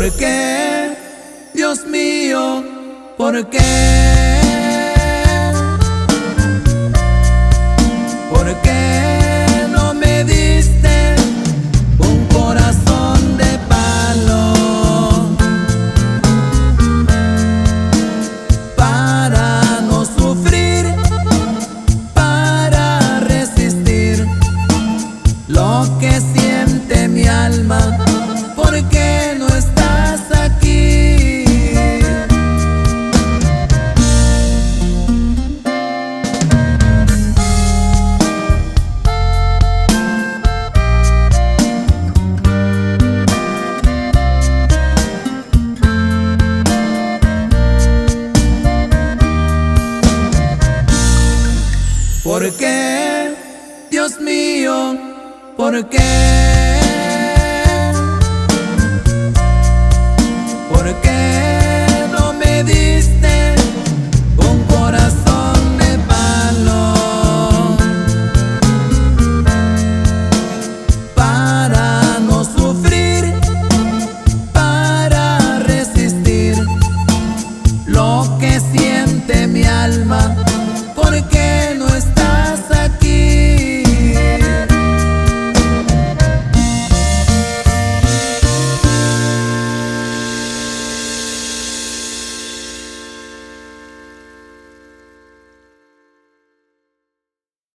¿Por qué, Dios mío? ¿Por qué? ¿Por qué no me diste un corazón de palo para no sufrir, para resistir lo que siente mi alma? ¿Por qué no estás aquí? ¿Por qué, Dios mío? ¿Por qué?